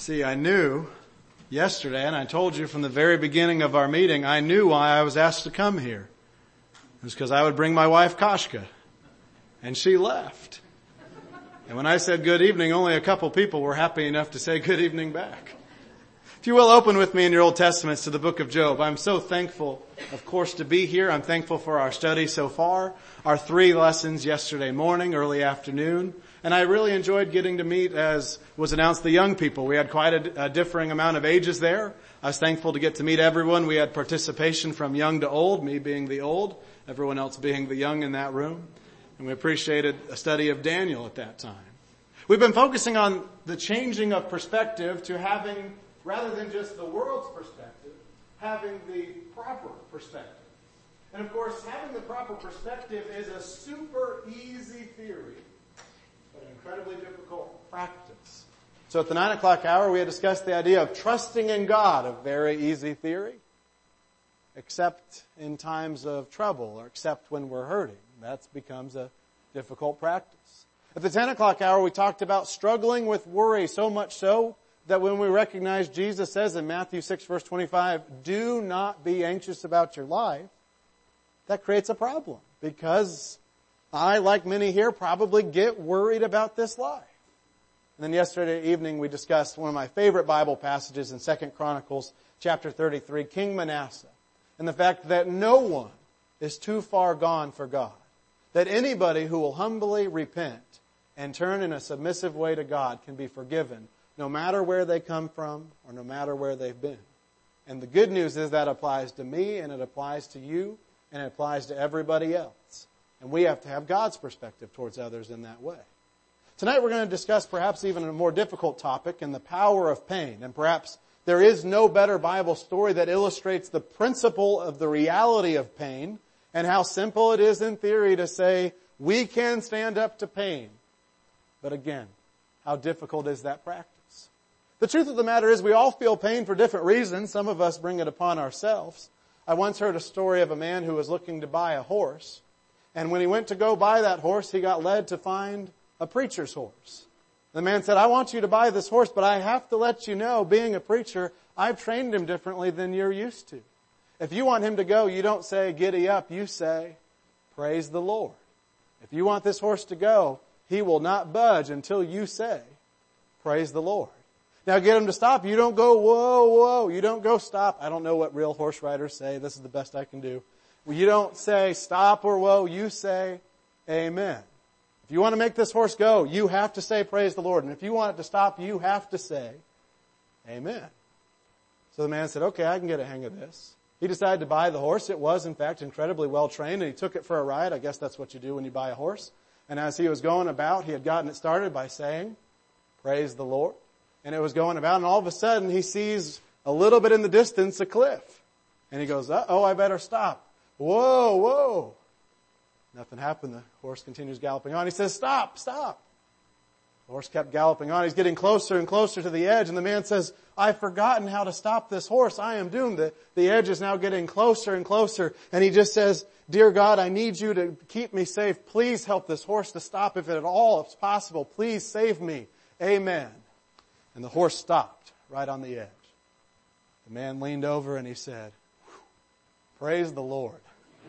See, I knew yesterday, and I told you from the very beginning of our meeting, I knew why I was asked to come here. It was because I would bring my wife Kashka. And she left. And when I said good evening, only a couple people were happy enough to say good evening back. If you will, open with me in your Old Testaments to the book of Job. I'm so thankful, of course, to be here. I'm thankful for our study so far, our 3 lessons yesterday morning, early afternoon. And I really enjoyed getting to meet, as was announced, the young people. We had quite a differing amount of ages there. I was thankful to get to meet everyone. We had participation from young to old, me being the old, everyone else being the young in that room. And we appreciated a study of Daniel at that time. We've been focusing on the changing of perspective to having, rather than just the world's perspective, having the proper perspective. And of course, having the proper perspective is a super easy theory, but an incredibly difficult practice. So at the 9 o'clock hour, we had discussed the idea of trusting in God, a very easy theory, except in times of trouble or except when we're hurting. That becomes a difficult practice. At the 10 o'clock hour, we talked about struggling with worry, so much so that when we recognize Jesus says in Matthew 6 verse 25, do not be anxious about your life, that creates a problem because I, like many here, probably get worried about this life. And then yesterday evening we discussed one of my favorite Bible passages in 2 Chronicles chapter 33, King Manasseh, and the fact that no one is too far gone for God. That anybody who will humbly repent and turn in a submissive way to God can be forgiven, no matter where they come from or no matter where they've been. And the good news is that applies to me and it applies to you and it applies to everybody else. And we have to have God's perspective towards others in that way. Tonight we're going to discuss perhaps even a more difficult topic in the power of pain. And perhaps there is no better Bible story that illustrates the principle of the reality of pain and how simple it is in theory to say we can stand up to pain. But again, how difficult is that practice? The truth of the matter is we all feel pain for different reasons. Some of us bring it upon ourselves. I once heard a story of a man who was looking to buy a horse. And when he went to go buy that horse, he got led to find a preacher's horse. The man said, I want you to buy this horse, but I have to let you know, being a preacher, I've trained him differently than you're used to. If you want him to go, you don't say, giddy up, you say, praise the Lord. If you want this horse to go, he will not budge until you say, praise the Lord. Now get him to stop. You don't go, whoa, whoa. You don't go stop. I don't know what real horse riders say. This is the best I can do. You don't say stop or whoa. You say amen. If you want to make this horse go, you have to say praise the Lord. And if you want it to stop, you have to say amen. So the man said, okay, I can get a hang of this. He decided to buy the horse. It was, in fact, incredibly well trained, and he took it for a ride. I guess that's what you do when you buy a horse. And as he was going about, he had gotten it started by saying, praise the Lord. And it was going about, and all of a sudden, he sees a little bit in the distance a cliff. And he goes, uh-oh, I better stop. Whoa, whoa. Nothing happened. The horse continues galloping on. He says, stop, stop. The horse kept galloping on. He's getting closer and closer to the edge. And the man says, I've forgotten how to stop this horse. I am doomed. The edge is now getting closer and closer. And he just says, dear God, I need you to keep me safe. Please help this horse to stop if at all it's possible. Please save me. Amen. And the horse stopped right on the edge. The man leaned over and he said, praise the Lord.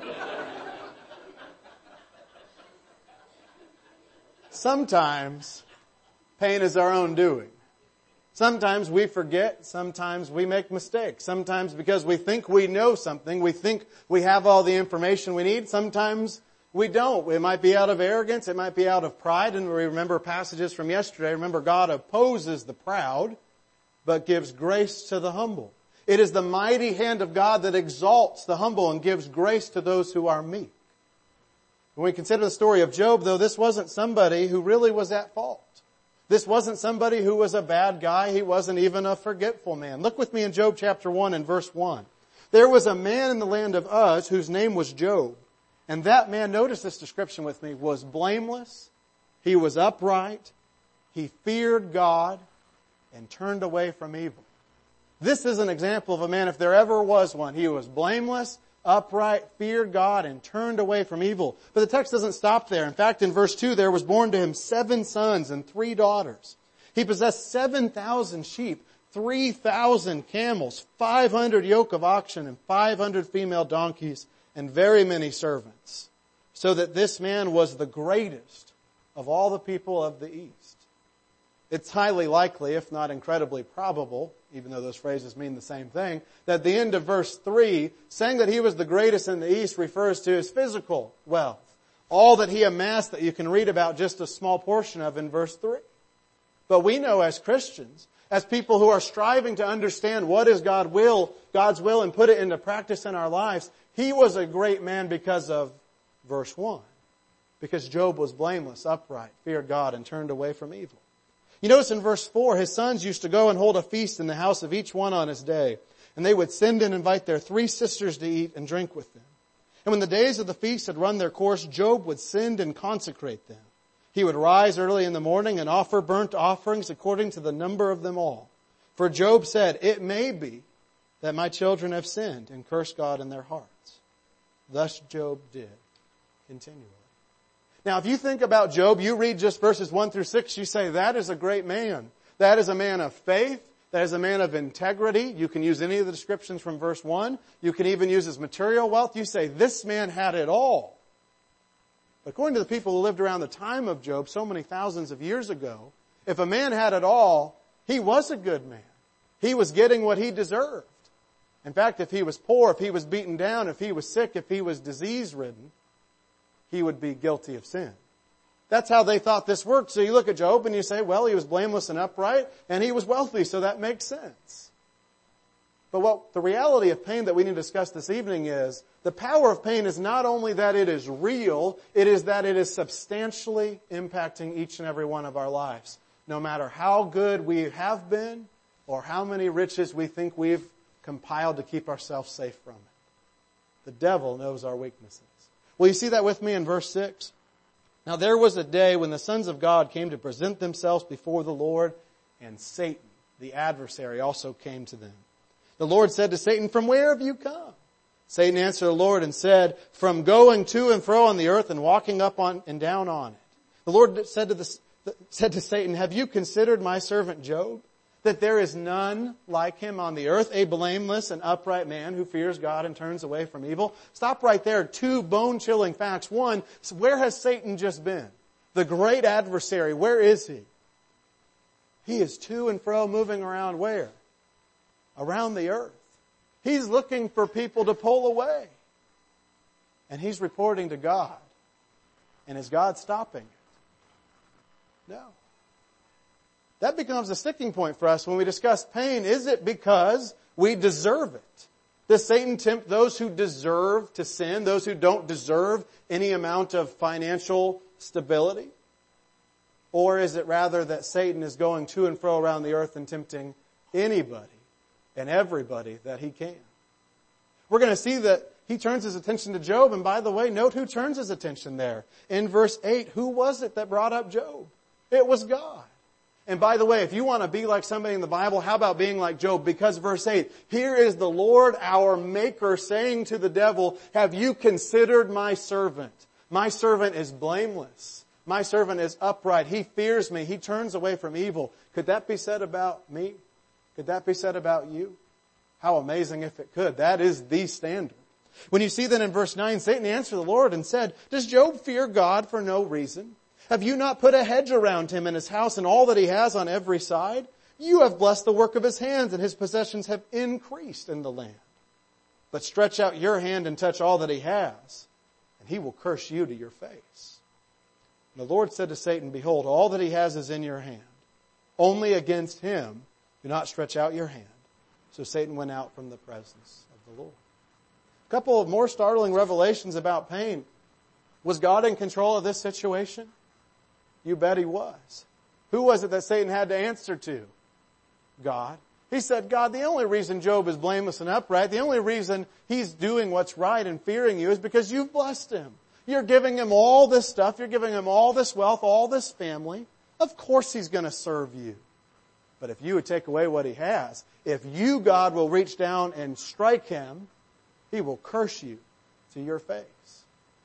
Sometimes pain is our own doing. Sometimes we forget. Sometimes we make mistakes. Sometimes because we think we know something, we think we have all the information we need. Sometimes we don't. It might be out of arrogance. It might be out of pride. And we remember passages from yesterday. Remember, God opposes the proud, but gives grace to the humble. It is the mighty hand of God that exalts the humble and gives grace to those who are meek. When we consider the story of Job, though, this wasn't somebody who really was at fault. This wasn't somebody who was a bad guy. He wasn't even a forgetful man. Look with me in Job chapter 1 and verse 1. There was a man in the land of Uz whose name was Job. And that man, notice this description with me, was blameless. He was upright. He feared God and turned away from evil. This is an example of a man, if there ever was one. He was blameless, upright, feared God, and turned away from evil. But the text doesn't stop there. In fact, in verse 2, there was born to him 7 sons and 3 daughters. He possessed 7,000 sheep, 3,000 camels, 500 yoke of oxen, and 500 female donkeys, and very many servants, so that this man was the greatest of all the people of the East. It's highly likely, if not incredibly probable, even though those phrases mean the same thing, that the end of verse 3, saying that he was the greatest in the East, refers to his physical wealth. All that he amassed that you can read about just a small portion of in verse 3. But we know as Christians, as people who are striving to understand what is God's will, and put it into practice in our lives, he was a great man because of verse 1. Because Job was blameless, upright, feared God, and turned away from evil. You notice in verse 4, his sons used to go and hold a feast in the house of each one on his day. And they would send and invite their 3 sisters to eat and drink with them. And when the days of the feast had run their course, Job would send and consecrate them. He would rise early in the morning and offer burnt offerings according to the number of them all. For Job said, "It may be that my children have sinned and cursed God in their hearts." Thus Job did continually. Now, if you think about Job, you read just verses 1 through 6, you say, that is a great man. That is a man of faith. That is a man of integrity. You can use any of the descriptions from verse 1. You can even use his material wealth. You say, this man had it all. But according to the people who lived around the time of Job, so many thousands of years ago, if a man had it all, he was a good man. He was getting what he deserved. In fact, if he was poor, if he was beaten down, if he was sick, if he was disease-ridden, he would be guilty of sin. That's how they thought this worked. So you look at Job and you say, well, he was blameless and upright, and he was wealthy, so that makes sense. But what the reality of pain that we need to discuss this evening is, the power of pain is not only that it is real, it is that it is substantially impacting each and every one of our lives. No matter how good we have been, or how many riches we think we've compiled to keep ourselves safe from it. The devil knows our weaknesses. Will you see that with me in verse 6? Now there was a day when the sons of God came to present themselves before the Lord, and Satan, the adversary, also came to them. The Lord said to Satan, "From where have you come?" Satan answered the Lord and said, "From going to and fro on the earth and walking up on and down on it." The Lord said to Satan, "Have you considered my servant Job? That there is none like him on the earth, a blameless and upright man who fears God and turns away from evil." Stop right there. 2 bone-chilling facts. 1, where has Satan just been? The great adversary, where is he? He is to and fro moving around where? Around the earth. He's looking for people to pull away. And he's reporting to God. And is God stopping it? No. That becomes a sticking point for us when we discuss pain. Is it because we deserve it? Does Satan tempt those who deserve to sin, those who don't deserve any amount of financial stability? Or is it rather that Satan is going to and fro around the earth and tempting anybody and everybody that he can? We're going to see that he turns his attention to Job. And by the way, note who turns his attention there. In verse 8, who was it that brought up Job? It was God. And by the way, if you want to be like somebody in the Bible, how about being like Job? Because verse 8, here is the Lord our Maker saying to the devil, "Have you considered my servant? My servant is blameless. My servant is upright. He fears me. He turns away from evil." Could that be said about me? Could that be said about you? How amazing if it could. That is the standard. When you see that in verse 9, Satan answered the Lord and said, "Does Job fear God for no reason? Have you not put a hedge around him and his house and all that he has on every side? You have blessed the work of his hands, and his possessions have increased in the land. But stretch out your hand and touch all that he has, and he will curse you to your face." And the Lord said to Satan, "Behold, all that he has is in your hand. Only against him do not stretch out your hand." So Satan went out from the presence of the Lord. A couple of more startling revelations about pain. Was God in control of this situation? You bet he was. Who was it that Satan had to answer to? God. He said, "God, the only reason Job is blameless and upright, the only reason he's doing what's right and fearing you is because you've blessed him. You're giving him all this stuff. You're giving him all this wealth, all this family. Of course he's going to serve you. But if you would take away what he has, if you, God, will reach down and strike him, he will curse you to your face."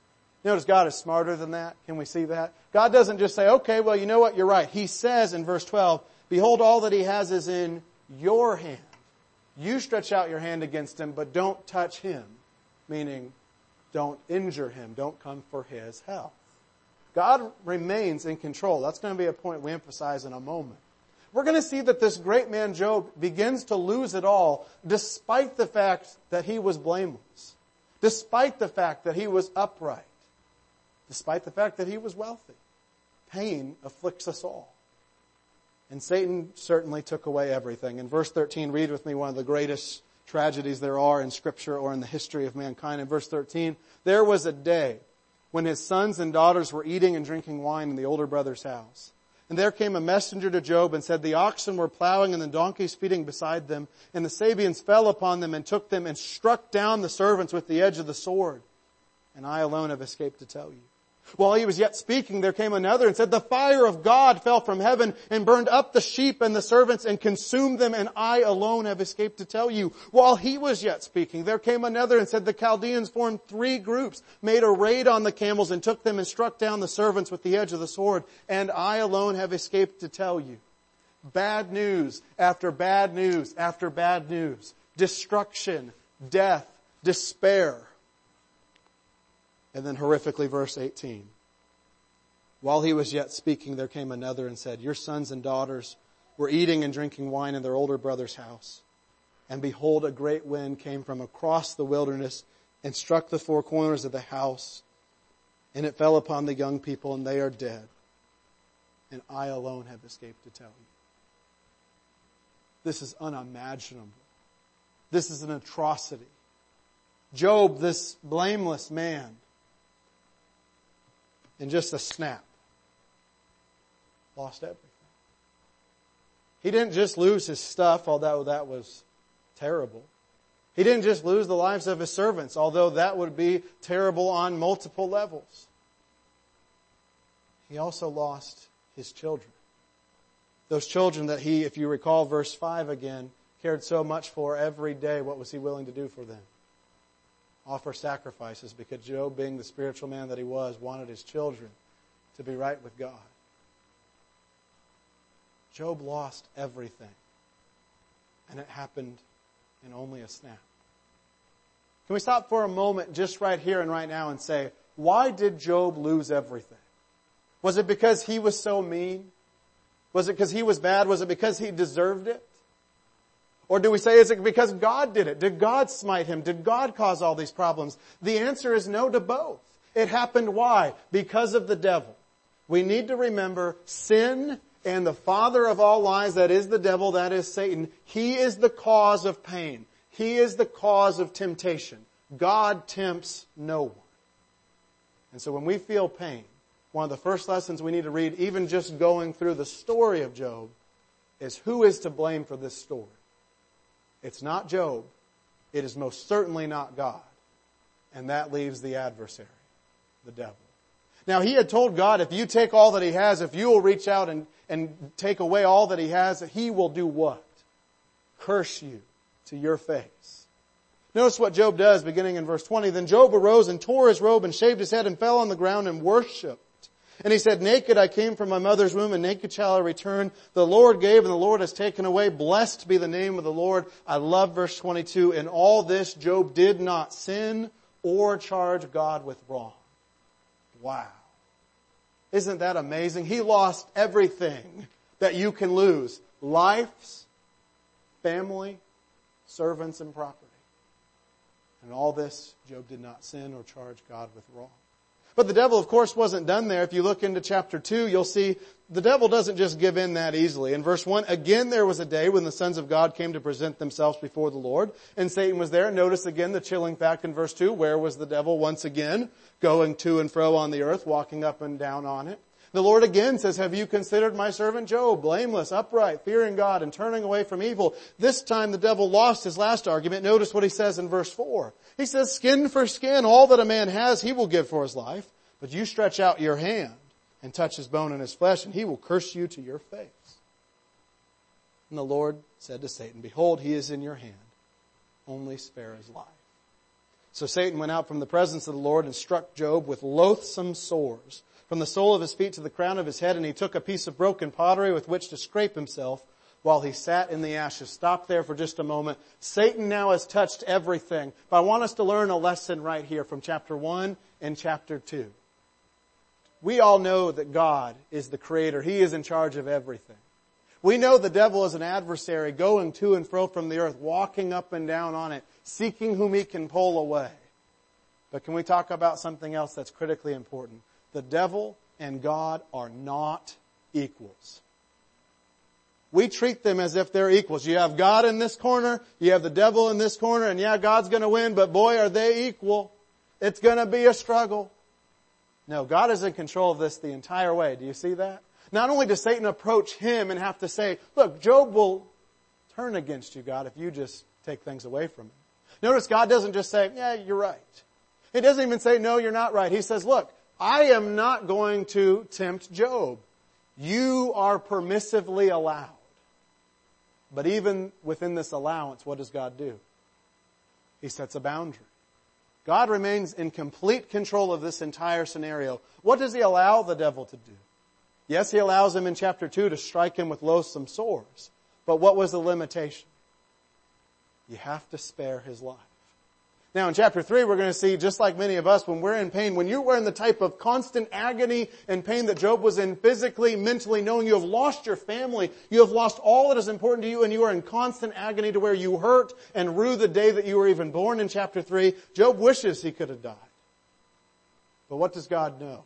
Notice God is smarter than that. Can we see that? God doesn't just say, okay, well, you know what? You're right. He says in verse 12, behold, all that he has is in your hand. You stretch out your hand against him, but don't touch him. Meaning, don't injure him. Don't come for his health. God remains in control. That's going to be a point we emphasize in a moment. We're going to see that this great man Job begins to lose it all despite the fact that he was blameless. Despite the fact that he was upright. Despite the fact that he was wealthy. Pain afflicts us all. And Satan certainly took away everything. In verse 13, read with me one of the greatest tragedies there are in Scripture or in the history of mankind. In verse 13, there was a day when his sons and daughters were eating and drinking wine in the older brother's house. And there came a messenger to Job and said, the oxen were plowing and the donkeys feeding beside them. And the Sabeans fell upon them and took them and struck down the servants with the edge of the sword. And I alone have escaped to tell you. While he was yet speaking, there came another and said, the fire of God fell from heaven and burned up the sheep and the servants and consumed them, and I alone have escaped to tell you. While he was yet speaking, there came another and said, the Chaldeans formed 3 groups, made a raid on the camels and took them and struck down the servants with the edge of the sword, and I alone have escaped to tell you. Bad news after bad news after bad news. Destruction, death, despair. And then horrifically, verse 18. While he was yet speaking, there came another and said, your sons and daughters were eating and drinking wine in their older brother's house. And behold, a great wind came from across the wilderness and struck the 4 corners of the house. And it fell upon the young people, and they are dead. And I alone have escaped to tell you. This is unimaginable. This is an atrocity. Job, this blameless man, in just a snap, lost everything. He didn't just lose his stuff, although that was terrible. He didn't just lose the lives of his servants, although that would be terrible on multiple levels. He also lost his children. Those children that he, if you recall verse 5 again, cared so much for every day. What was he willing to do for them? Offer sacrifices, because Job, being the spiritual man that he was, wanted his children to be right with God. Job lost everything. And it happened in only a snap. Can we stop for a moment just right here and right now and say, why did Job lose everything? Was it because he was so mean? Was it because he was bad? Was it because he deserved it? Or do we say, is it because God did it? Did God smite him? Did God cause all these problems? The answer is no to both. It happened why? Because of the devil. We need to remember sin and the father of all lies, that is the devil, that is Satan. He is the cause of pain. He is the cause of temptation. God tempts no one. And so when we feel pain, one of the first lessons we need to read, even just going through the story of Job, is who is to blame for this story. It's not Job. It is most certainly not God. And that leaves the adversary, the devil. Now, he had told God, if you take all that he has, if you will reach out and take away all that he has, he will do what? Curse you to your face. Notice what Job does beginning in verse 20. Then Job arose and tore his robe and shaved his head and fell on the ground and worshipped. And he said, naked I came from my mother's womb, and naked shall I return. The Lord gave, and the Lord has taken away. Blessed be the name of the Lord. I love verse 22. In all this, Job did not sin or charge God with wrong. Wow. Isn't that amazing? He lost everything that you can lose. Lives, family, servants, and property. And all this, Job did not sin or charge God with wrong. But the devil, of course, wasn't done there. If you look into chapter 2, you'll see the devil doesn't just give in that easily. In verse 1, again there was a day when the sons of God came to present themselves before the Lord, and Satan was there. Notice again the chilling fact in verse 2. Where was the devil once again? Going to and fro on the earth, walking up and down on it. The Lord again says, have you considered my servant Job, blameless, upright, fearing God, and turning away from evil? This time the devil lost his last argument. Notice what he says in verse 4. He says, skin for skin, all that a man has, he will give for his life. But you stretch out your hand and touch his bone and his flesh, and he will curse you to your face. And the Lord said to Satan, behold, he is in your hand. Only spare his life. So Satan went out from the presence of the Lord and struck Job with loathsome sores, from the sole of his feet to the crown of his head, and he took a piece of broken pottery with which to scrape himself while he sat in the ashes. Stop there for just a moment. Satan now has touched everything. But I want us to learn a lesson right here from chapter 1 and chapter 2. We all know that God is the creator. He is in charge of everything. We know the devil is an adversary going to and fro from the earth, walking up and down on it, seeking whom he can pull away. But can we talk about something else that's critically important? The devil and God are not equals. We treat them as if they're equals. You have God in this corner, you have the devil in this corner, and yeah, God's going to win, but boy, are they equal. It's going to be a struggle. No, God is in control of this the entire way. Do you see that? Not only does Satan approach him and have to say, look, Job will turn against you, God, if you just take things away from him. Notice God doesn't just say, yeah, you're right. He doesn't even say, no, you're not right. He says, look, I am not going to tempt Job. You are permissively allowed. But even within this allowance, what does God do? He sets a boundary. God remains in complete control of this entire scenario. What does he allow the devil to do? Yes, he allows him in chapter 2 to strike him with loathsome sores. But what was the limitation? You have to spare his life. Now in chapter 3 we're going to see, just like many of us, when we're in pain, when you were in the type of constant agony and pain that Job was in physically, mentally, knowing you have lost your family, you have lost all that is important to you, and you are in constant agony to where you hurt and rue the day that you were even born in chapter 3, Job wishes he could have died. But what does God know?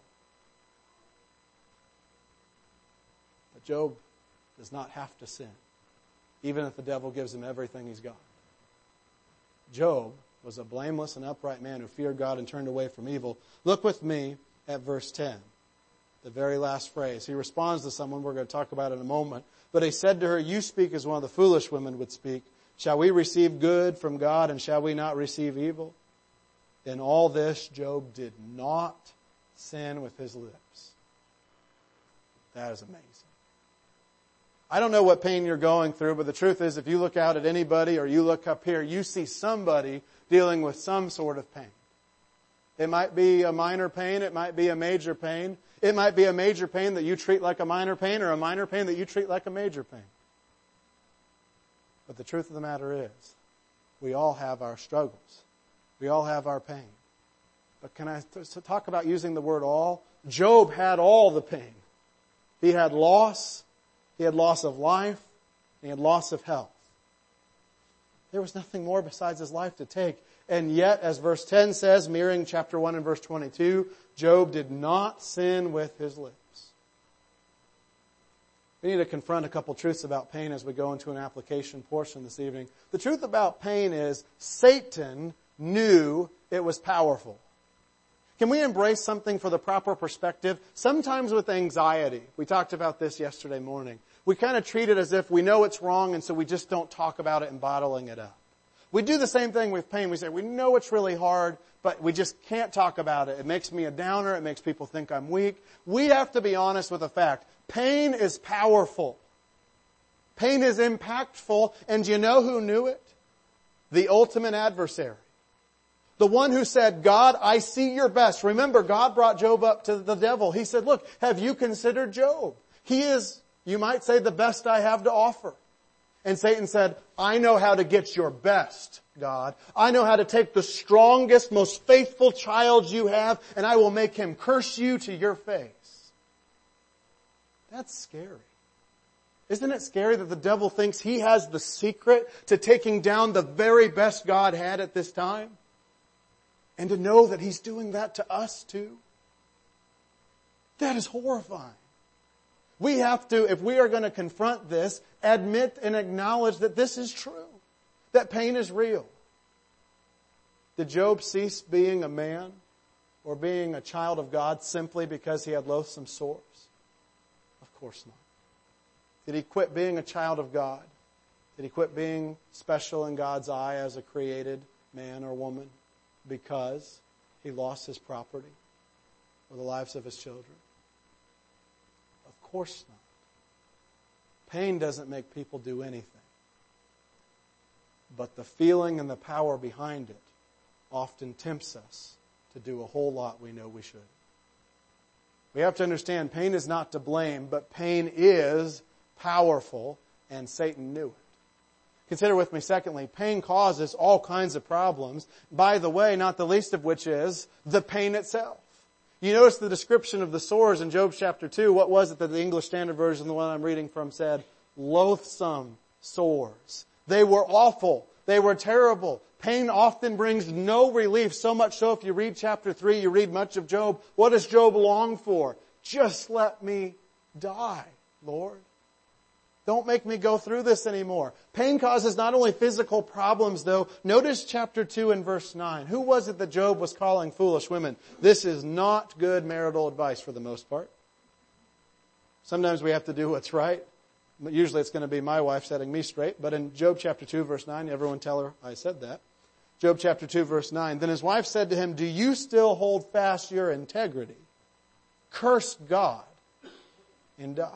That Job does not have to sin, even if the devil gives him everything he's got. Job was a blameless and upright man who feared God and turned away from evil. Look with me at verse 10, the very last phrase. He responds to someone we're going to talk about in a moment. But he said to her, you speak as one of the foolish women would speak. Shall we receive good from God, and shall we not receive evil? In all this, Job did not sin with his lips. That is amazing. I don't know what pain you're going through, but the truth is, if you look out at anybody or you look up here, you see somebody dealing with some sort of pain. It might be a minor pain. It might be a major pain. It might be a major pain that you treat like a minor pain, or a minor pain that you treat like a major pain. But the truth of the matter is, we all have our struggles. We all have our pain. But can I talk about using the word all? Job had all the pain. He had loss. He had loss of life. He had loss of health. There was nothing more besides his life to take. And yet, as verse 10 says, mirroring chapter 1 and verse 22, Job did not sin with his lips. We need to confront a couple truths about pain as we go into an application portion this evening. The truth about pain is Satan knew it was powerful. Can we embrace something for the proper perspective? Sometimes with anxiety, we talked about this yesterday morning, we kind of treat it as if we know it's wrong, and so we just don't talk about it and bottling it up. We do the same thing with pain. We say, we know it's really hard, but we just can't talk about it. It makes me a downer. It makes people think I'm weak. We have to be honest with the fact. Pain is powerful. Pain is impactful. And do you know who knew it? The ultimate adversary. The one who said, God, I see your best. Remember, God brought Job up to the devil. He said, look, have you considered Job? He is, you might say, the best I have to offer. And Satan said, I know how to get your best, God. I know how to take the strongest, most faithful child you have, and I will make him curse you to your face. That's scary. Isn't it scary that the devil thinks he has the secret to taking down the very best God had at this time? And to know that he's doing that to us too? That is horrifying. We have to, if we are going to confront this, admit and acknowledge that this is true. That pain is real. Did Job cease being a man or being a child of God simply because he had loathsome sores? Of course not. Did he quit being a child of God? Did he quit being special in God's eye as a created man or woman because he lost his property or the lives of his children? Of course not. Pain doesn't make people do anything. But the feeling and the power behind it often tempts us to do a whole lot we know we should. We have to understand pain is not to blame, but pain is powerful, and Satan knew it. Consider with me, secondly, pain causes all kinds of problems. By the way, not the least of which is the pain itself. You notice the description of the sores in Job chapter 2. What was it that the English Standard Version, the one I'm reading from, said? Loathsome sores. They were awful. They were terrible. Pain often brings no relief. So much so if you read chapter 3, you read much of Job. What does Job long for? Just let me die, Lord. Don't make me go through this anymore. Pain causes not only physical problems, though. Notice chapter 2 and verse 9. Who was it that Job was calling foolish women? This is not good marital advice for the most part. Sometimes we have to do what's right. Usually it's going to be my wife setting me straight. But in Job chapter 2 verse 9, everyone tell her I said that. Job chapter 2 verse 9. Then his wife said to him, do you still hold fast your integrity? Curse God and die.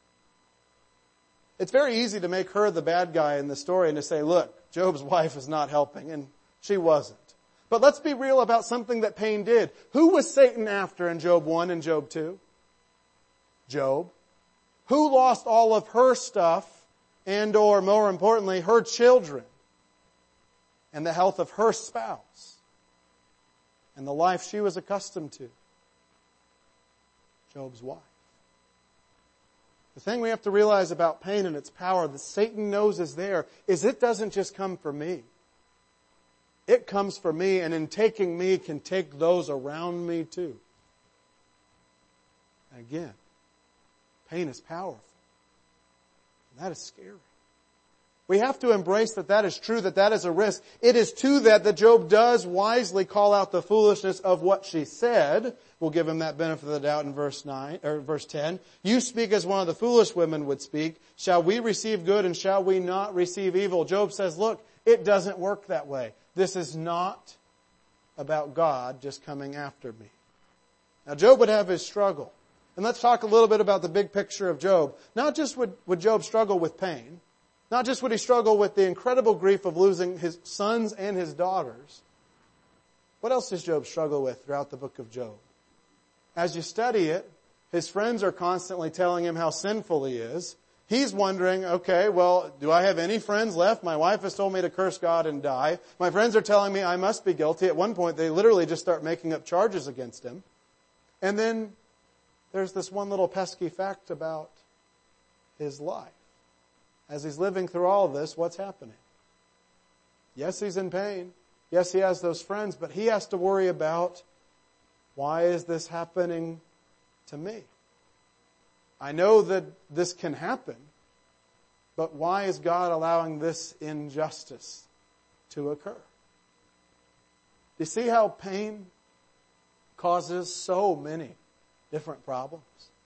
It's very easy to make her the bad guy in the story and to say, look, Job's wife is not helping, and she wasn't. But let's be real about something that pain did. Who was Satan after in Job 1 and Job 2? Job. Who lost all of her stuff and or, more importantly, her children and the health of her spouse and the life she was accustomed to? Job's wife. The thing we have to realize about pain and its power that Satan knows is there is it doesn't just come for me. It comes for me, and in taking me can take those around me too. Again, pain is powerful. And that is scary. We have to embrace that is true, that is a risk. It is to that Job does wisely call out the foolishness of what she said. We'll give him that benefit of the doubt in verse 9 or verse 10. You speak as one of the foolish women would speak. Shall we receive good and shall we not receive evil? Job says, look, it doesn't work that way. This is not about God just coming after me. Now Job would have his struggle. And let's talk a little bit about the big picture of Job. Not just would Job struggle with pain. Not just would he struggle with the incredible grief of losing his sons and his daughters. What else does Job struggle with throughout the book of Job? As you study it, his friends are constantly telling him how sinful he is. He's wondering, okay, well, do I have any friends left? My wife has told me to curse God and die. My friends are telling me I must be guilty. At one point, they literally just start making up charges against him. And then there's this one little pesky fact about his life. As he's living through all of this, what's happening? Yes, he's in pain. Yes, he has those friends, but he has to worry about, why is this happening to me? I know that this can happen, but why is God allowing this injustice to occur? You see how pain causes so many different problems?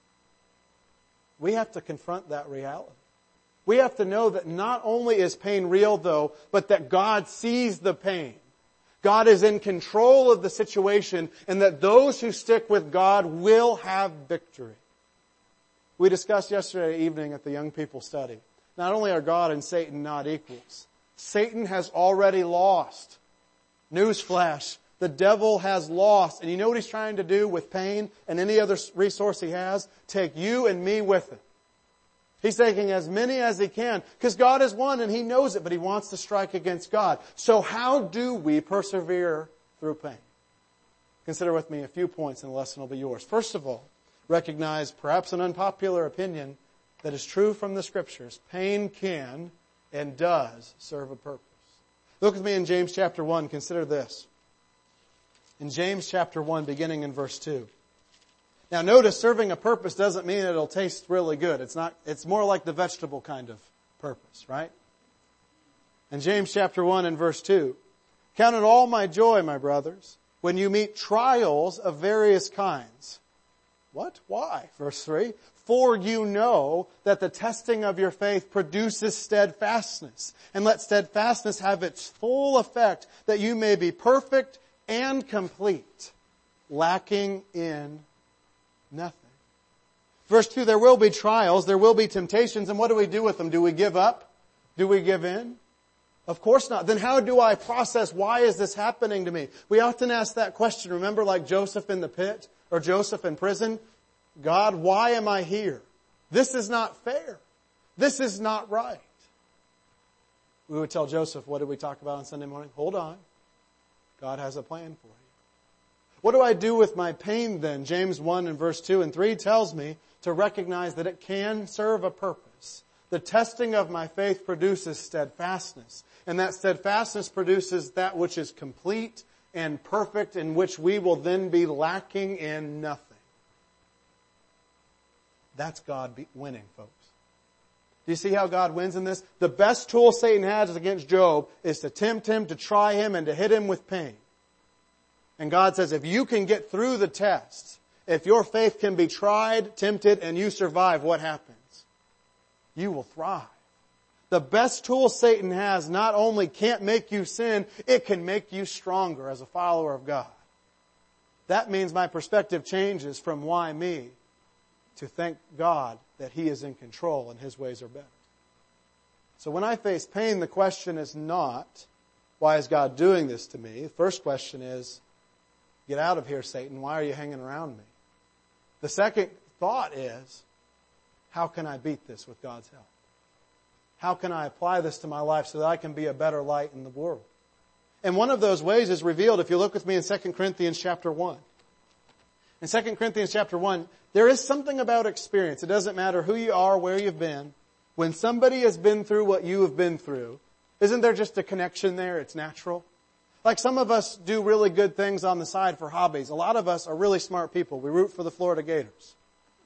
We have to confront that reality. We have to know that not only is pain real, though, but that God sees the pain. God is in control of the situation, and that those who stick with God will have victory. We discussed yesterday evening at the young people study. Not only are God and Satan not equals, Satan has already lost. Newsflash, the devil has lost. And you know what he's trying to do with pain and any other resource he has? Take you and me with him. He's taking as many as he can because God has won and he knows it, but he wants to strike against God. So how do we persevere through pain? Consider with me a few points and the lesson will be yours. First of all, recognize perhaps an unpopular opinion that is true from the Scriptures. Pain can and does serve a purpose. Look with me in James chapter 1. Consider this. In James chapter 1, beginning in verse 2. Now notice serving a purpose doesn't mean it'll taste really good. It's more like the vegetable kind of purpose, right? In James chapter 1 and verse 2. Count it all my joy, my brothers, when you meet trials of various kinds. What? Why? Verse 3. For you know that the testing of your faith produces steadfastness. And let steadfastness have its full effect, that you may be perfect and complete, lacking in nothing. Verse 2, there will be trials, there will be temptations, and what do we do with them? Do we give up? Do we give in? Of course not. Then how do I process, why is this happening to me? We often ask that question. Remember, like Joseph in the pit or Joseph in prison? God, why am I here? This is not fair. This is not right. We would tell Joseph, what did we talk about on Sunday morning? Hold on. God has a plan for you. What do I do with my pain then? James 1 and verse 2 and 3 tells me to recognize that it can serve a purpose. The testing of my faith produces steadfastness. And that steadfastness produces that which is complete and perfect, in which we will then be lacking in nothing. That's God winning, folks. Do you see how God wins in this? The best tool Satan has against Job is to tempt him, to try him, and to hit him with pain. And God says, if you can get through the test, if your faith can be tried, tempted, and you survive, what happens? You will thrive. The best tool Satan has not only can't make you sin, it can make you stronger as a follower of God. That means my perspective changes from why me to thank God that He is in control and His ways are better. So when I face pain, the question is not, why is God doing this to me? The first question is, get out of here, Satan. Why are you hanging around me? The second thought is, how can I beat this with God's help? How can I apply this to my life so that I can be a better light in the world? And one of those ways is revealed if you look with me in 2 Corinthians chapter 1. In 2 Corinthians chapter 1, there is something about experience. It doesn't matter who you are, where you've been. When somebody has been through what you have been through, isn't there just a connection there? It's natural. Like some of us do really good things on the side for hobbies. A lot of us are really smart people. We root for the Florida Gators.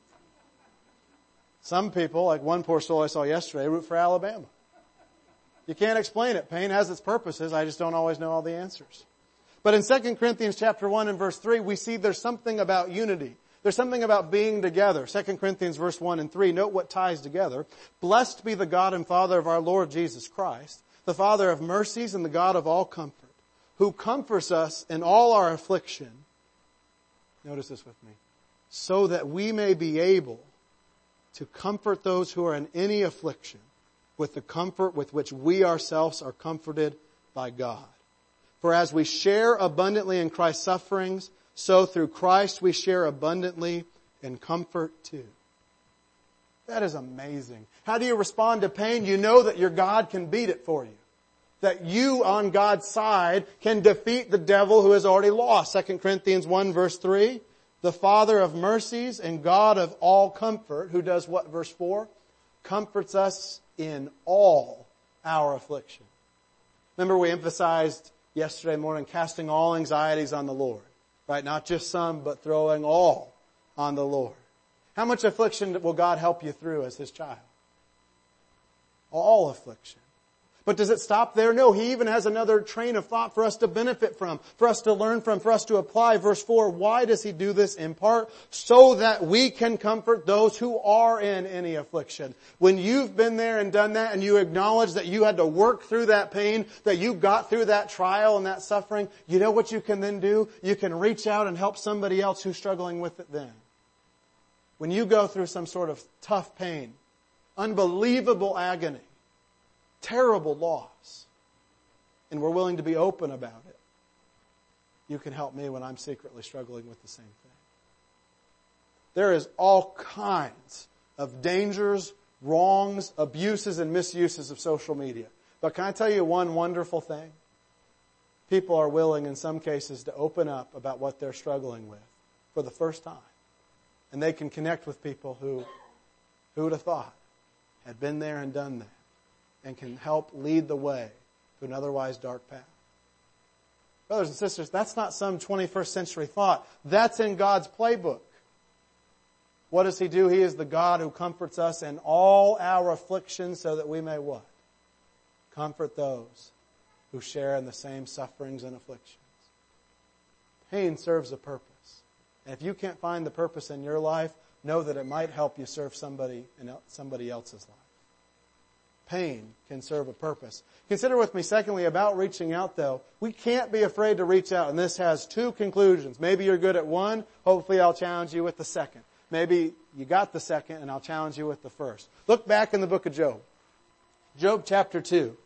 Some people, like one poor soul I saw yesterday, root for Alabama. You can't explain it. Pain has its purposes. I just don't always know all the answers. But in 2 Corinthians chapter 1 and verse 3, we see there's something about unity. There's something about being together. 2 Corinthians verse 1 and 3, note what ties together. Blessed be the God and Father of our Lord Jesus Christ, the Father of mercies and the God of all comfort, who comforts us in all our affliction. Notice this with me. So that we may be able to comfort those who are in any affliction with the comfort with which we ourselves are comforted by God. For as we share abundantly in Christ's sufferings, so through Christ we share abundantly in comfort too. That is amazing. How do you respond to pain? You know that your God can beat it for you. That you on God's side can defeat the devil who has already lost. 2 Corinthians 1 verse 3. The Father of mercies and God of all comfort, who does what? Verse 4. Comforts us in all our affliction. Remember we emphasized yesterday morning casting all anxieties on the Lord. Right? Not just some, but throwing all on the Lord. How much affliction will God help you through as His child? All affliction. But does it stop there? No, He even has another train of thought for us to benefit from, for us to learn from, for us to apply. Verse 4, why does He do this? In part, so that we can comfort those who are in any affliction. When you've been there and done that and you acknowledge that you had to work through that pain, that you got through that trial and that suffering, you know what you can then do? You can reach out and help somebody else who's struggling with it then. When you go through some sort of tough pain, unbelievable agony, terrible loss, and we're willing to be open about it, you can help me when I'm secretly struggling with the same thing. There is all kinds of dangers, wrongs, abuses, and misuses of social media. But can I tell you one wonderful thing? People are willing in some cases to open up about what they're struggling with for the first time. And they can connect with people who would have thought had been there and done that, and can help lead the way to an otherwise dark path. Brothers and sisters, that's not some 21st century thought. That's in God's playbook. What does He do? He is the God who comforts us in all our afflictions so that we may what? Comfort those who share in the same sufferings and afflictions. Pain serves a purpose. And if you can't find the purpose in your life, know that it might help you serve somebody in somebody else's life. Pain can serve a purpose. Consider with me, secondly, about reaching out, though. We can't be afraid to reach out, and this has two conclusions. Maybe you're good at one. Hopefully I'll challenge you with the second. Maybe you got the second, and I'll challenge you with the first. Look back in the book of Job. Job chapter 2.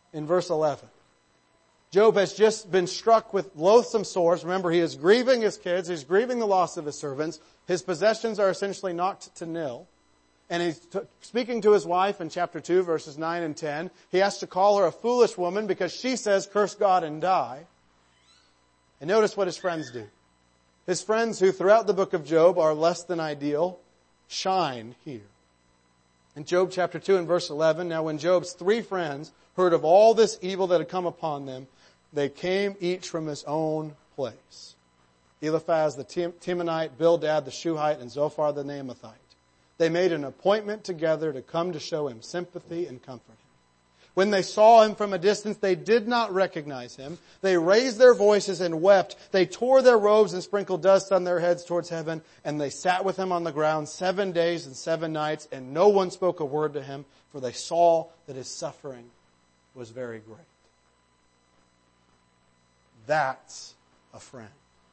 in verse 11. Job has just been struck with loathsome sores. Remember, he is grieving his kids. He's grieving the loss of his servants. His possessions are essentially knocked to nil. And he's speaking to his wife in chapter 2, verses 9 and 10. He has to call her a foolish woman because she says, curse God and die. And notice what his friends do. His friends, who throughout the book of Job are less than ideal, shine here. In Job chapter 2 and verse 11, now when Job's 3 friends heard of all this evil that had come upon them, they came each from his own place. Eliphaz the Temanite, Bildad the Shuhite, and Zophar the Naamathite. They made an appointment together to come to show him sympathy and comfort him. When they saw him from a distance, they did not recognize him. They raised their voices and wept. They tore their robes and sprinkled dust on their heads towards heaven, and they sat with him on the ground 7 days and 7 nights, and no one spoke a word to him, for they saw that his suffering was very great. That's a friend.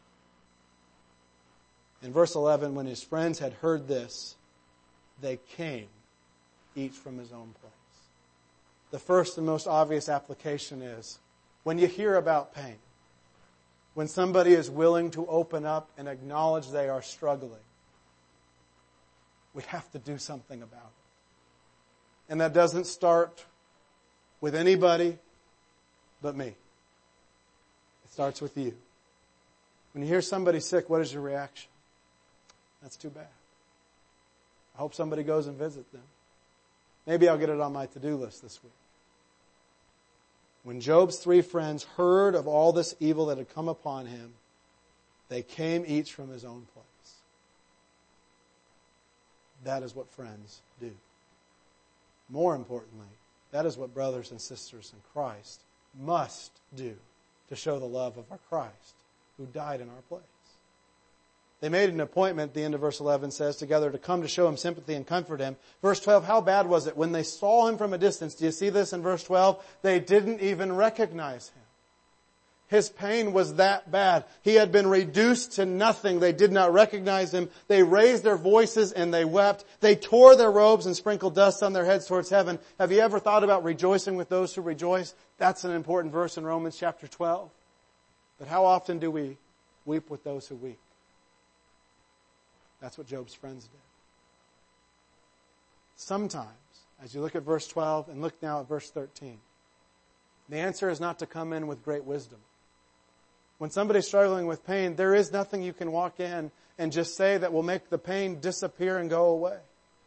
In verse 11, when his friends had heard this, they came, each from his own place. The first and most obvious application is, when you hear about pain, when somebody is willing to open up and acknowledge they are struggling, we have to do something about it. And that doesn't start with anybody but me. It starts with you. When you hear somebody sick, what is your reaction? That's too bad. I hope somebody goes and visits them. Maybe I'll get it on my to-do list this week. When Job's 3 friends heard of all this evil that had come upon him, they came each from his own place. That is what friends do. More importantly, that is what brothers and sisters in Christ must do to show the love of our Christ who died in our place. They made an appointment, the end of verse 11 says, together to come to show him sympathy and comfort him. Verse 12, how bad was it? When they saw him from a distance, do you see this in verse 12? They didn't even recognize him. His pain was that bad. He had been reduced to nothing. They did not recognize him. They raised their voices and they wept. They tore their robes and sprinkled dust on their heads towards heaven. Have you ever thought about rejoicing with those who rejoice? That's an important verse in Romans chapter 12. But how often do we weep with those who weep? That's what Job's friends did. Sometimes, as you look at verse 12 and look now at verse 13, the answer is not to come in with great wisdom. When somebody's struggling with pain, there is nothing you can walk in and just say that will make the pain disappear and go away.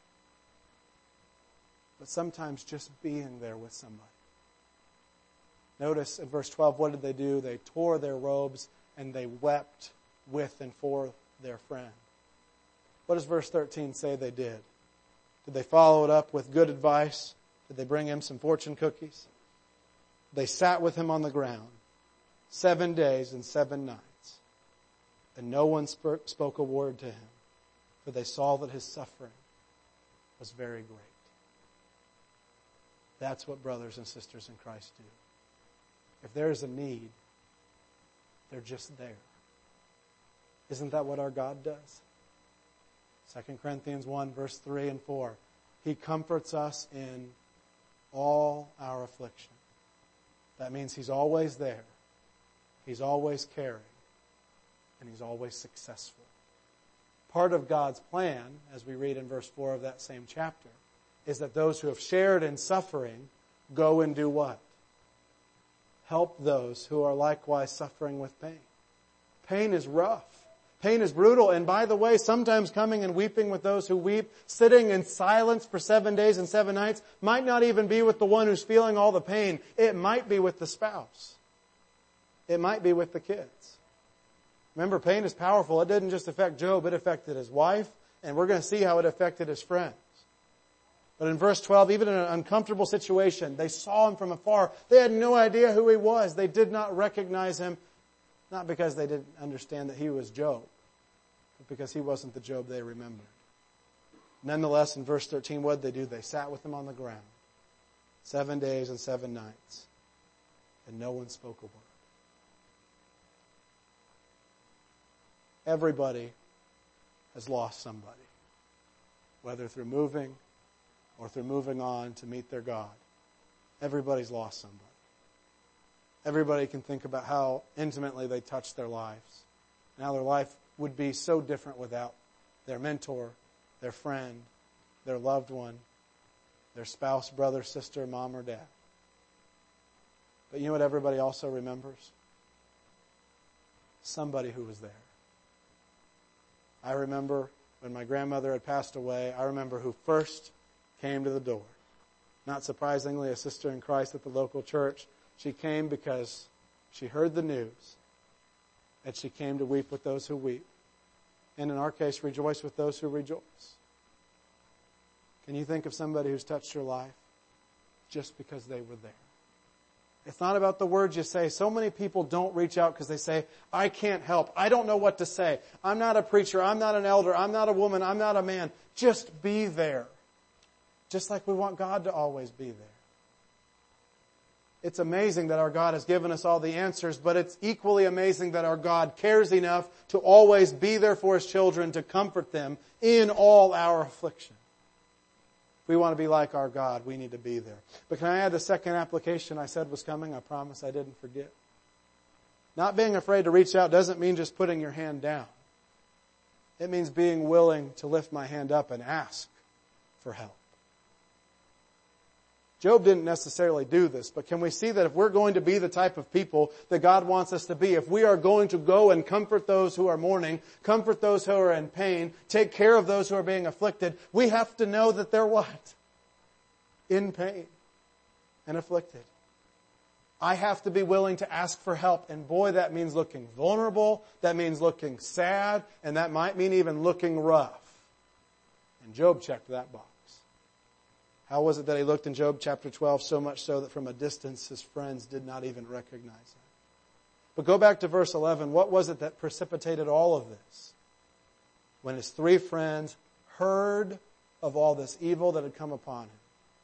But sometimes just being there with somebody. Notice in verse 12, what did they do? They tore their robes and they wept with and for their friend. What does verse 13 say they did? Did they follow it up with good advice? Did they bring him some fortune cookies? They sat with him on the ground 7 days and 7 nights, and no one spoke a word to him, for they saw that his suffering was very great. That's what brothers and sisters in Christ do. If there is a need, they're just there. Isn't that what our God does? 2 Corinthians 1, verse 3 and 4. He comforts us in all our affliction. That means He's always there. He's always caring. And He's always successful. Part of God's plan, as we read in verse 4 of that same chapter, is that those who have shared in suffering go and do what? Help those who are likewise suffering with pain. Pain is rough. Pain is brutal. And by the way, sometimes coming and weeping with those who weep, sitting in silence for 7 days and 7 nights, might not even be with the one who's feeling all the pain. It might be with the spouse. It might be with the kids. Remember, pain is powerful. It didn't just affect Job. It affected his wife. And we're going to see how it affected his friends. But in verse 12, even in an uncomfortable situation, they saw him from afar. They had no idea who he was. They did not recognize him. Not because they didn't understand that he was Job, but because he wasn't the Job they remembered. Nonetheless, in verse 13, what did they do? They sat with him on the ground 7 days and 7 nights, and no one spoke a word. Everybody has lost somebody, whether through moving or through moving on to meet their God. Everybody's lost somebody. everybody can think about how intimately they touched their lives. Now their life would be so different without their mentor, their friend, their loved one, their spouse, brother, sister, mom, or dad. But you know what everybody also remembers? Somebody who was there. I remember when my grandmother had passed away, I remember who first came to the door. Not surprisingly, a sister in Christ at the local church. She came because she heard the news, and she came to weep with those who weep. And in our case, rejoice with those who rejoice. Can you think of somebody who's touched your life just because they were there? It's not about the words you say. So many people don't reach out because they say, I can't help. I don't know what to say. I'm not a preacher. I'm not an elder. I'm not a woman. I'm not a man. Just be there. Just like we want God to always be there. It's amazing that our God has given us all the answers, but it's equally amazing that our God cares enough to always be there for His children, to comfort them in all our affliction. If we want to be like our God, we need to be there. But can I add the second application I said was coming? I promise I didn't forget. Not being afraid to reach out doesn't mean just putting your hand down. It means being willing to lift my hand up and ask for help. Job didn't necessarily do this, but can we see that if we're going to be the type of people that God wants us to be, if we are going to go and comfort those who are mourning, comfort those who are in pain, take care of those who are being afflicted, we have to know that they're what? In pain and afflicted. I have to be willing to ask for help, and boy, that means looking vulnerable, that means looking sad, and that might mean even looking rough. And Job checked that box. How was it that he looked in Job chapter 12 so much so that from a distance his friends did not even recognize him? But go back to verse 11. What was it that precipitated all of this? When his three friends heard of all this evil that had come upon him.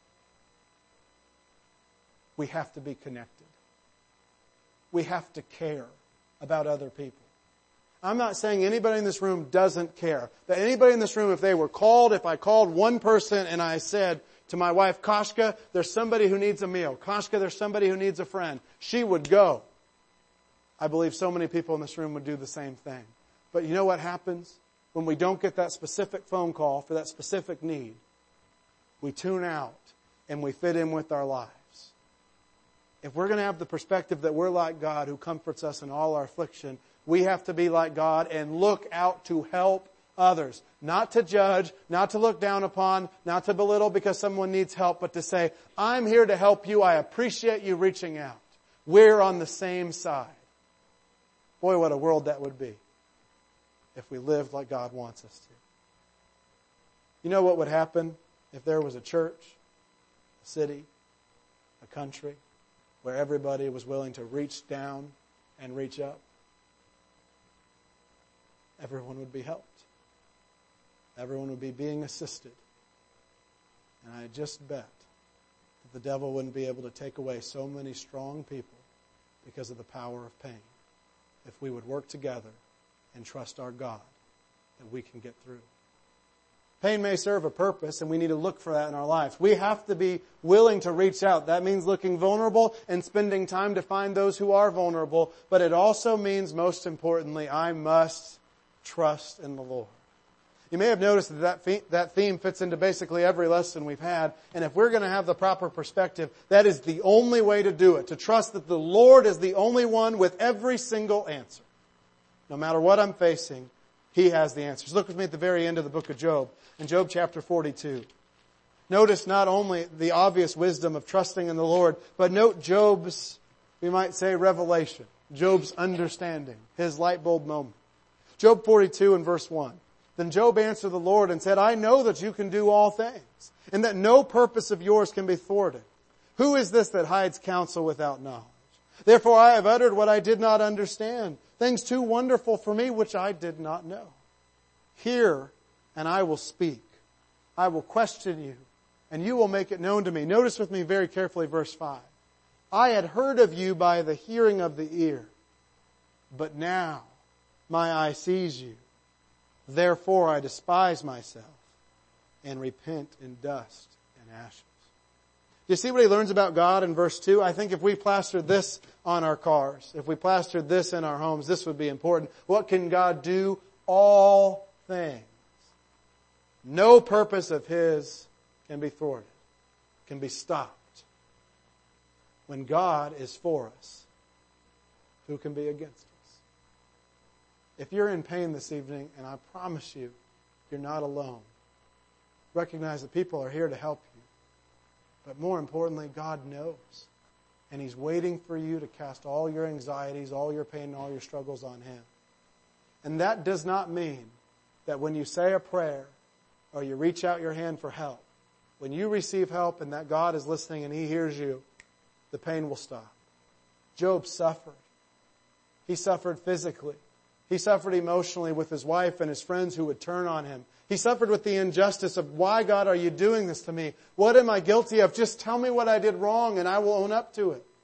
We have to be connected. We have to care about other people. I'm not saying anybody in this room doesn't care. That anybody in this room, if they were called, if I called one person and I said to my wife, Koshka, there's somebody who needs a meal. Koshka, there's somebody who needs a friend. She would go. I believe so many people in this room would do the same thing. But you know what happens when we don't get that specific phone call for that specific need? We tune out and we fit in with our lives. If we're going to have the perspective that we're like God who comforts us in all our affliction, we have to be like God and look out to help others. Not to judge, not to look down upon, not to belittle because someone needs help, but to say, I'm here to help you. I appreciate you reaching out. We're on the same side. Boy, what a world that would be if we lived like God wants us to. You know what would happen if there was a church, a city, a country, where everybody was willing to reach down and reach up? Everyone would be helped. Everyone would be being assisted. And I just bet that the devil wouldn't be able to take away so many strong people because of the power of pain if we would work together and trust our God that we can get through. Pain may serve a purpose, and we need to look for that in our lives. We have to be willing to reach out. That means looking vulnerable and spending time to find those who are vulnerable. But it also means, most importantly, I must trust in the Lord. You may have noticed that theme fits into basically every lesson we've had. And if we're going to have the proper perspective, that is the only way to do it. To trust that the Lord is the only one with every single answer. No matter what I'm facing, He has the answers. Look with me at the very end of the book of Job, in Job chapter 42. Notice not only the obvious wisdom of trusting in the Lord, but note Job's, we might say, revelation. Job's understanding. His light bulb moment. Job 42 and verse 1. Then Job answered the Lord and said, I know that you can do all things, and that no purpose of yours can be thwarted. Who is this that hides counsel without knowledge? Therefore I have uttered what I did not understand, things too wonderful for me which I did not know. Hear, and I will speak. I will question you, and you will make it known to me. Notice with me very carefully verse 5. I had heard of you by the hearing of the ear, but now my eye sees you. Therefore I despise myself and repent in dust and ashes. You see what he learns about God in verse 2? I think if we plastered this on our cars, if we plastered this in our homes, this would be important. What can God do? All things. No purpose of His can be thwarted, can be stopped. When God is for us, who can be against us? If you're in pain this evening, and I promise you, you're not alone, recognize that people are here to help you. But more importantly, God knows. And He's waiting for you to cast all your anxieties, all your pain, and all your struggles on Him. And that does not mean that when you say a prayer or you reach out your hand for help, when you receive help and that God is listening and He hears you, the pain will stop. Job suffered. He suffered physically. He suffered emotionally with his wife and his friends who would turn on him. He suffered with the injustice of, why, God, are you doing this to me? What am I guilty of? Just tell me what I did wrong and I will own up to it.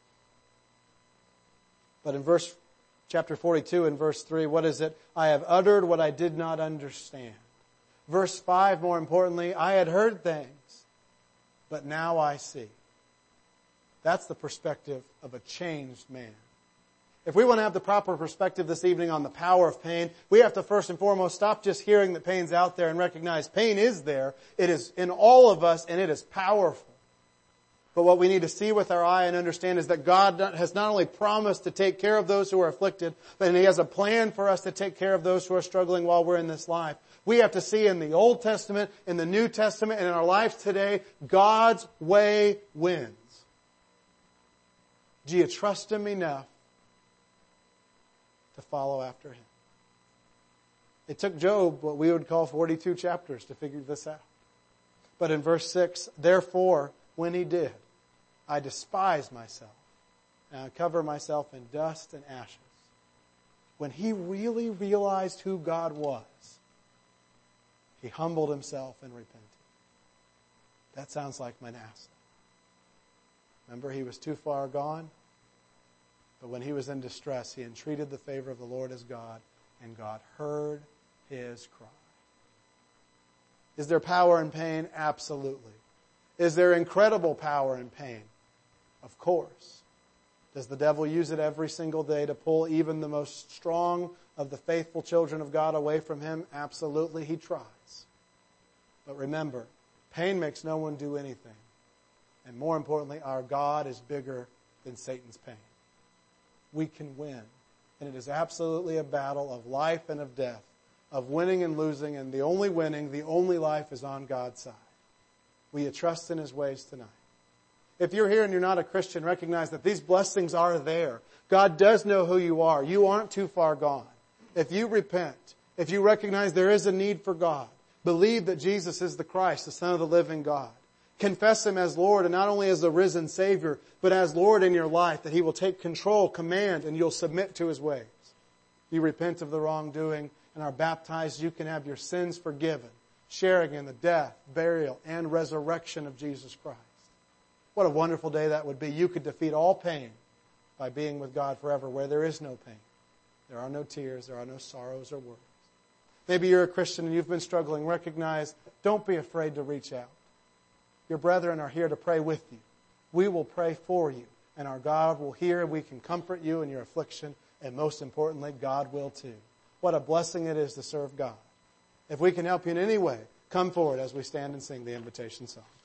But in chapter 42 and verse 3, what is it? I have uttered what I did not understand. Verse 5, more importantly, I had heard things, but now I see. That's the perspective of a changed man. If we want to have the proper perspective this evening on the power of pain, we have to first and foremost stop just hearing that pain's out there and recognize pain is there. It is in all of us and it is powerful. But what we need to see with our eye and understand is that God has not only promised to take care of those who are afflicted, but He has a plan for us to take care of those who are struggling while we're in this life. We have to see in the Old Testament, in the New Testament, and in our life today, God's way wins. Do you trust Him enough to follow after Him? It took Job what we would call 42 chapters to figure this out. But in verse 6, therefore, when he did, I despise myself, and I cover myself in dust and ashes. When he really realized who God was, he humbled himself and repented. That sounds like Manasseh. Remember, he was too far gone? But when he was in distress, he entreated the favor of the Lord his God, and God heard his cry. Is there power in pain? Absolutely. Is there incredible power in pain? Of course. Does the devil use it every single day to pull even the most strong of the faithful children of God away from Him? Absolutely, he tries. But remember, pain makes no one do anything. And more importantly, our God is bigger than Satan's pain. We can win. And it is absolutely a battle of life and of death, of winning and losing, and the only winning, the only life is on God's side. Will you trust in His ways tonight? If you're here and you're not a Christian, recognize that these blessings are there. God does know who you are. You aren't too far gone. If you repent, if you recognize there is a need for God, believe that Jesus is the Christ, the Son of the living God. Confess Him as Lord, and not only as the risen Savior, but as Lord in your life, that He will take control, command, and you'll submit to His ways. You repent of the wrongdoing and are baptized, you can have your sins forgiven, sharing in the death, burial, and resurrection of Jesus Christ. What a wonderful day that would be. You could defeat all pain by being with God forever, where there is no pain. There are no tears, there are no sorrows or worries. Maybe you're a Christian and you've been struggling. Recognize, don't be afraid to reach out. Your brethren are here to pray with you. We will pray for you, and our God will hear. We can comfort you in your affliction, and most importantly, God will too. What a blessing it is to serve God. If we can help you in any way, come forward as we stand and sing the invitation song.